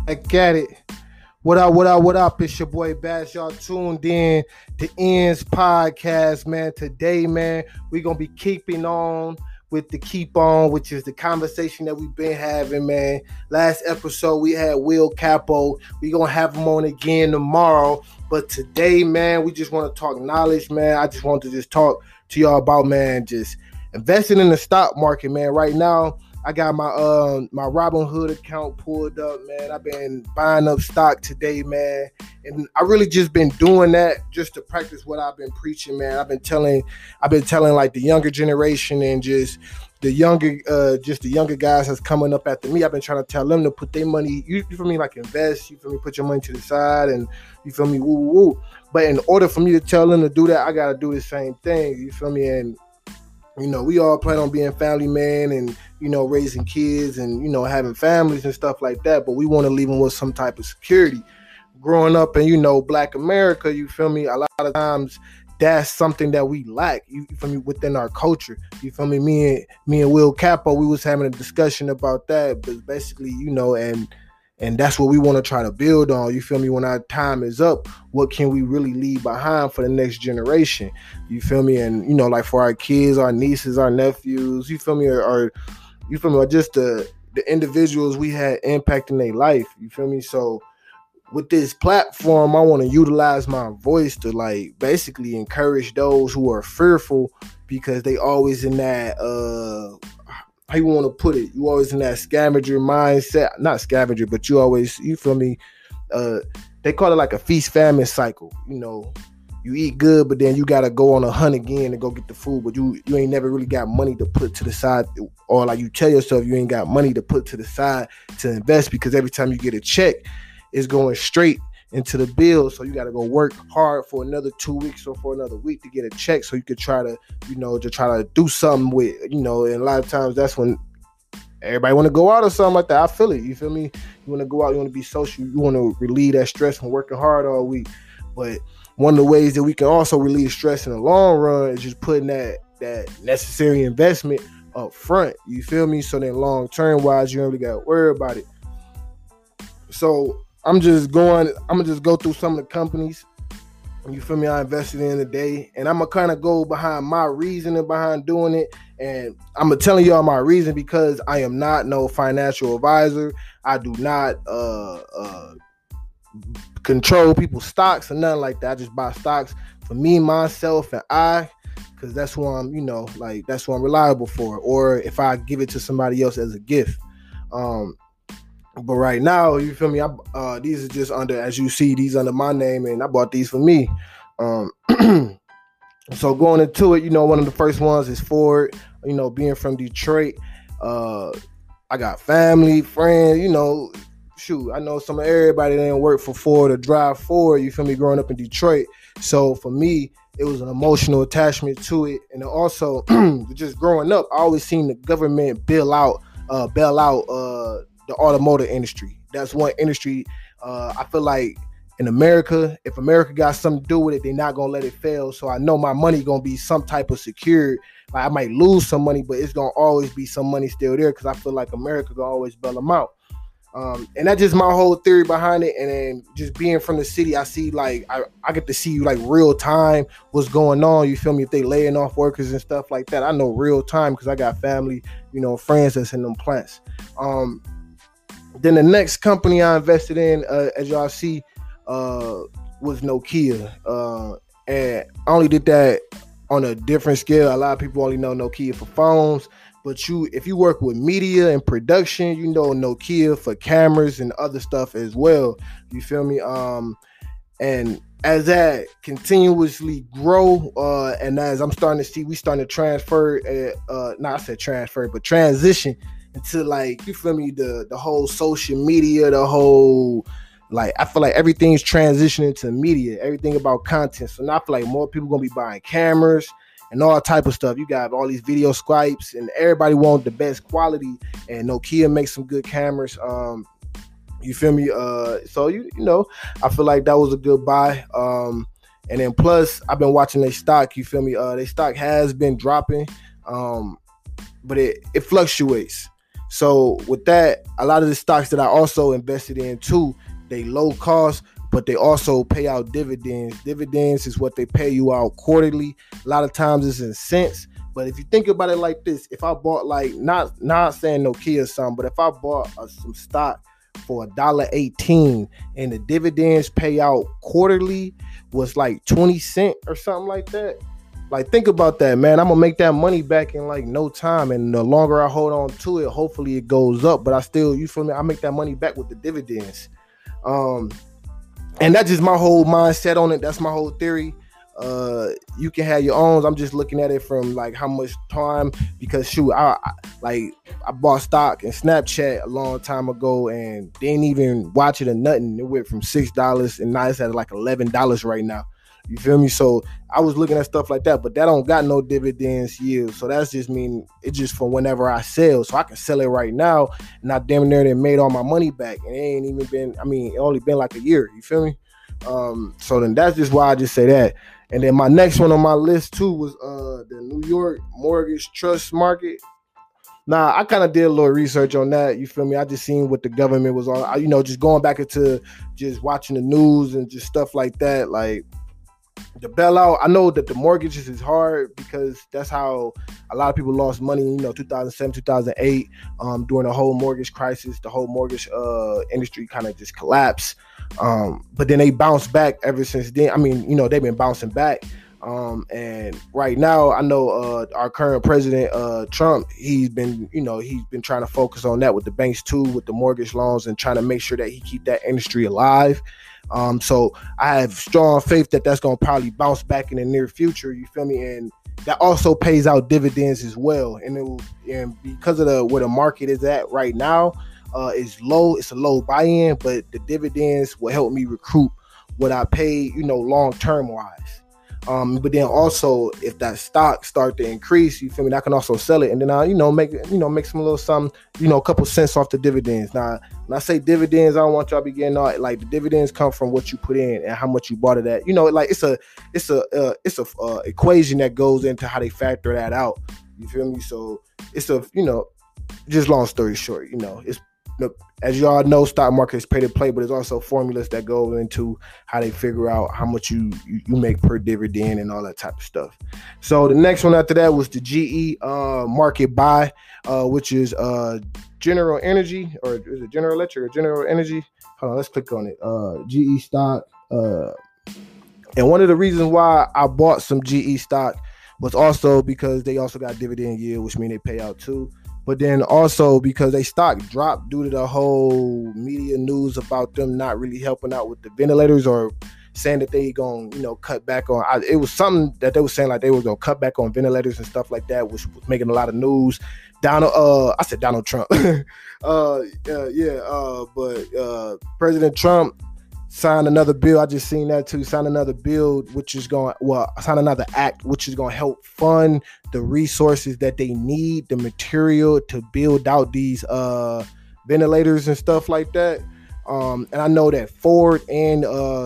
I get it. What up, what up, what up? It's your boy Bash. Y'all tuned in to Ends Podcast, man. Today, man, we're going to be keeping on with the Keep On, which is the conversation that we've been having, man. Last episode, we had Will Capo. We're going to have him on again tomorrow. But today, man, we just want to talk knowledge, man. I just want to just talk to y'all about, man, just investing in the stock market, man. Right now, I got my Robinhood account pulled up, man. I've been buying up stock today, man. And I really just been doing that just to practice what I've been preaching, man. I've been telling like the younger generation and just the younger guys that's coming up after me. I've been trying to tell them to put their money, you feel me, like invest, you feel me, put your money to the side and you feel me, woo, woo, woo. But in order for me to tell them to do that, I got to do the same thing, you feel me? And you know, we all plan on being family man and, you know, raising kids and, you know, having families and stuff like that. But we want to leave them with some type of security. Growing up in, you know, Black America, you feel me? A lot of times that's something that we lack, you feel me, within our culture. You feel me? Me and Will Capo, we was having a discussion about that. But basically, you know, and that's what we want to try to build on. You feel me? When our time is up, what can we really leave behind for the next generation? You feel me? And, you know, like for our kids, our nieces, our nephews, you feel me? Or just the individuals we had impacting their life. You feel me? So with this platform, I want to utilize my voice to like basically encourage those who are fearful because they always in that how you want to put it? You always in that scavenger mindset. Not scavenger, but you always, you feel me? They call it like a feast famine cycle. You know, you eat good, but then you got to go on a hunt again to go get the food. But you ain't never really got money to put to the side. Or like you tell yourself you ain't got money to put to the side to invest because every time you get a check, it's going straight into the bill. So you got to go work hard for another 2 weeks or for another week to get a check so you could try to, you know, to try to do something with, you know, and a lot of times that's when everybody want to go out or something like that. I feel it. You feel me? You want to go out, you want to be social, you want to relieve that stress from working hard all week. But one of the ways that we can also relieve stress in the long run is just putting that necessary investment up front. You feel me? So then long term wise, you don't really got to worry about it. So I'm gonna just go through some of the companies, you feel me, I invested in today, and I'm gonna kind of go behind my reasoning behind doing it, and I'm gonna tell y'all my reason because I am not no financial advisor. I do not control people's stocks or nothing like that. I just buy stocks for me, myself, and I, because that's what I'm, you know, like that's what I'm reliable for, or if I give it to somebody else as a gift. But right now, you feel me? These are just under, as you see, these under my name, and I bought these for me. So going into it, you know, one of the first ones is Ford. You know, being from Detroit, I got family, friends. You know, shoot, I know some of everybody that didn't work for Ford or drive Ford. You feel me? Growing up in Detroit, so for me, it was an emotional attachment to it, and also just growing up, I always seen the government bail out the automotive industry. That's one industry I feel like in America, if America got something to do with it, they're not gonna let it fail. So I know my money gonna be some type of secured. Like I might lose some money, but it's gonna always be some money still there because I feel like America gonna always bail them out. And that's just my whole theory behind it. And then just being from the city, I see like I get to see like real time what's going on. You feel me? If they laying off workers and stuff like that, I know real time because I got family, you know, friends that's in them plants. Then the next company I invested in, as y'all see, was Nokia. And I only did that on a different scale. A lot of people only know Nokia for phones. But if you work with media and production, you know Nokia for cameras and other stuff as well. You feel me? And as that continuously grow, and as I'm starting to see, we starting to transition into like, you feel me, the whole social media, the whole, like, I feel like everything's transitioning to media, everything about content. So now I feel like more people gonna be buying cameras and all type of stuff. You got all these video Skypes and everybody want the best quality, and Nokia makes some good cameras. You feel me? So you know, I feel like that was a good buy. And then plus I've been watching their stock, you feel me? Their stock has been dropping, but it fluctuates. So with that, a lot of the stocks that I also invested in too, they low cost, but they also pay out dividends. Dividends is what they pay you out quarterly. A lot of times it's in cents. But if you think about it like this, if I bought like not saying Nokia or something, but if I bought some stock for $1.18 and the dividends pay out quarterly was like 20 cents or something like that. Like, think about that, man. I'm gonna make that money back in like no time, and the longer I hold on to it, hopefully it goes up. But I still, you feel me? I make that money back with the dividends, and that's just my whole mindset on it. That's my whole theory. You can have your own. I'm just looking at it from like how much time, because shoot, I bought stock in Snapchat a long time ago and didn't even watch it or nothing. It went from $6 and now it's at like $11 right now. You feel me? So I was looking at stuff like that, but that don't got no dividends yield. So that's just mean it's just for whenever I sell. So I can sell it right now and I damn near then made all my money back. And it ain't even been, it only been like a year. You feel me? So then that's just why I just say that. And then my next one on my list too was the New York mortgage trust market. Nah, I kind of did a little research on that. You feel me? I just seen what the government was on. Just going back into just watching the news and just stuff like that. Like the bailout, I know that the mortgages is hard because that's how a lot of people lost money. 2007, 2008, during the whole mortgage crisis, the whole mortgage industry kind of just collapsed. But then they bounced back ever since then. They've been bouncing back. And right now, I know our current president, Trump, he's been trying to focus on that with the banks too, with the mortgage loans, and trying to make sure that he keep that industry alive. So I have strong faith that that's going to probably bounce back in the near future. You feel me? And that also pays out dividends as well. And because of where the market is at right now, is low. It's a low buy-in, but the dividends will help me recruit what I pay, long-term wise. But then also, if that stock start to increase, you feel me, I can also sell it, and then I, make some little something, a couple cents off the dividends. Now, when I say dividends, I don't want y'all to be getting all like the dividends come from what you put in and how much you bought it at. It's a equation that goes into how they factor that out. You feel me? So it's just long story short, it's. As you all know, stock market is pay to play, but there's also formulas that go into how they figure out how much you make per dividend and all that type of stuff. So the next one after that was the GE market buy, which is General Energy, or is it General Electric or General Energy? Hold on, let's click on it. GE stock. And one of the reasons why I bought some GE stock was also because they also got dividend yield, which means they pay out too. But then also because they stock dropped due to the whole media news about them not really helping out with the ventilators, or saying that they gonna cut back on. It was something that they were saying like they were gonna cut back on ventilators and stuff like that, which was making a lot of news. I said Donald Trump. But President Trump signed another bill. I just seen that too. Sign another bill, sign another act, which is going to help fund the resources that they need, the material to build out these ventilators and stuff like that. And I know that Ford and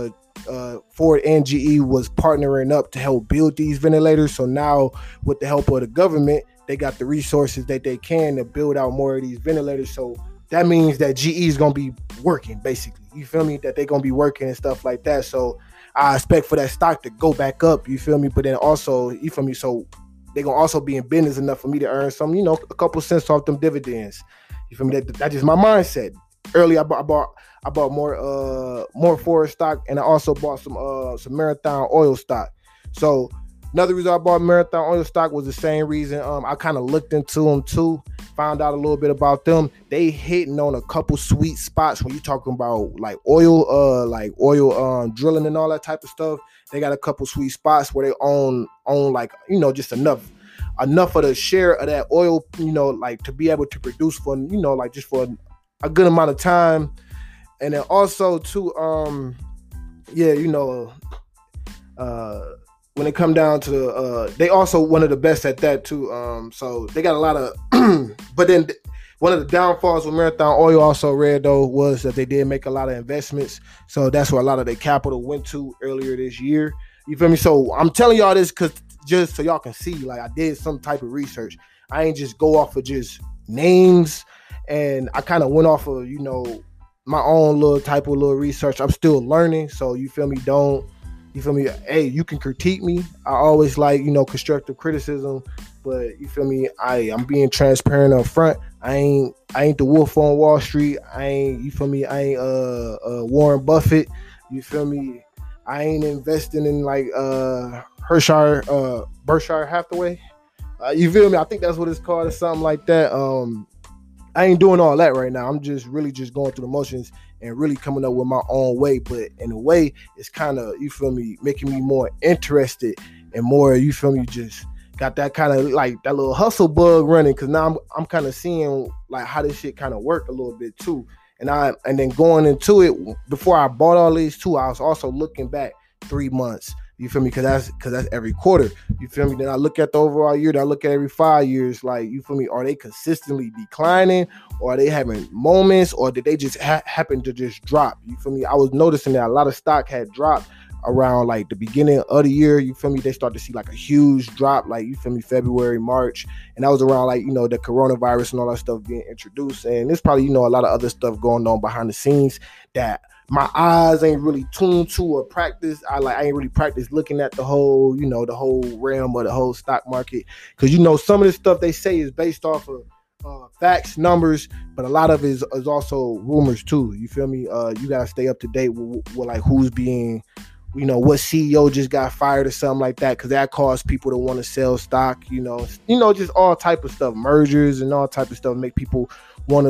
GE was partnering up to help build these ventilators. So now, with the help of the government, they got the resources that they can to build out more of these ventilators. So that means that GE is going to be working, basically. You feel me? That they're going to be working and stuff like that. So I expect for that stock to go back up, you feel me? But then also, you feel me? So they're going to also be in business enough for me to earn some, a couple cents off them dividends. You feel me? That's just my mindset. Earlier, I bought more Ford stock, and I also bought some Marathon Oil stock. So another reason I bought Marathon Oil stock was the same reason. I kind of looked into them too, found out a little bit about them. They hitting on a couple sweet spots when you talking about like oil drilling and all that type of stuff. They got a couple sweet spots where they own like just enough of the share of that oil, like to be able to produce for like just for a good amount of time. And then also too, when it come down to they also one of the best at that too. So they got a lot of but then one of the downfalls with Marathon Oil, also read though, was that they did make a lot of investments. So that's where a lot of their capital went to earlier this year. You feel me? So I'm telling y'all this because just so y'all can see, like, I did some type of research. I ain't just go off of just names and I kind of went off of, my own little research. I'm still learning, so you feel me? You feel me? Hey, you can critique me. I always like, constructive criticism, but you feel me? I'm being transparent up front. I ain't the wolf on Wall Street. You feel me? I ain't Warren Buffett. You feel me? I ain't investing in like Berkshire Hathaway. You feel me? I think that's what it's called or something like that. I ain't doing all that right now. I'm just really just going through the motions and really coming up with my own way. But in a way, it's kind of, you feel me, making me more interested and more, you feel me, just got that kind of like that little hustle bug running. Cause now I'm kind of seeing like how this shit kind of work a little bit too. And then going into it, before I bought all these too, I was also looking back 3 months. You feel me? Cause that's every quarter. You feel me? Then I look at the overall year. Then I look at every 5 years. Like, you feel me? Are they consistently declining, or are they having moments, or did they just happen to just drop? You feel me? I was noticing that a lot of stock had dropped around like the beginning of the year. You feel me? They start to see like a huge drop, like, you feel me, February, March, and that was around like, the coronavirus and all that stuff being introduced. And there's probably, a lot of other stuff going on behind the scenes that my eyes ain't really tuned to or practice. I ain't really practiced looking at the whole, the whole realm of the whole stock market. Cause some of this stuff they say is based off of facts, numbers, but a lot of it is also rumors too. You feel me? You gotta stay up to date with like who's being, what CEO just got fired or something like that, because that caused people to want to sell stock. Just all type of stuff, mergers and all type of stuff make people want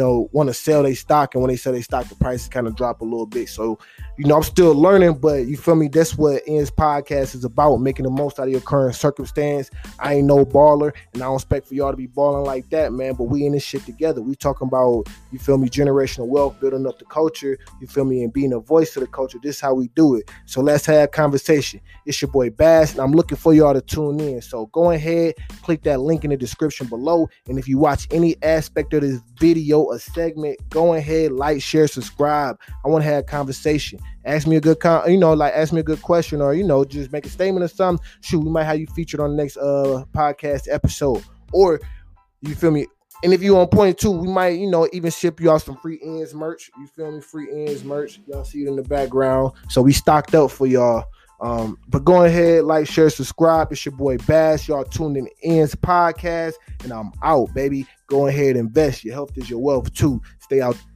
to sell their stock, and when they sell their stock, the prices kind of drop a little bit. So, I'm still learning, but you feel me? That's what Ian's podcast is about, making the most out of your current circumstance. I ain't no baller, and I don't expect for y'all to be balling like that, man. But we in this shit together. We talking about, you feel me, generational wealth, building up the culture, you feel me, and being a voice of the culture. This is how we do it. So let's have a conversation. It's your boy Bass, and I'm looking for y'all to tune in. So go ahead, click that link in the description below, and if you watch any aspect of this video, a segment, go ahead, like, share, subscribe. I want to have a conversation. Ask me a good ask me a good question, or just make a statement or something. Shoot, we might have you featured on the next podcast episode. Or, you feel me? And if you on point too, we might, even ship you out some free ends merch. You feel me? Free ends merch. Y'all see it in the background. So we stocked up for y'all. But go ahead, like, share, subscribe. It's your boy Bass. Y'all tuned in to Ends Podcast, and I'm out, baby. Go ahead, invest. Your health is your wealth too. Stay out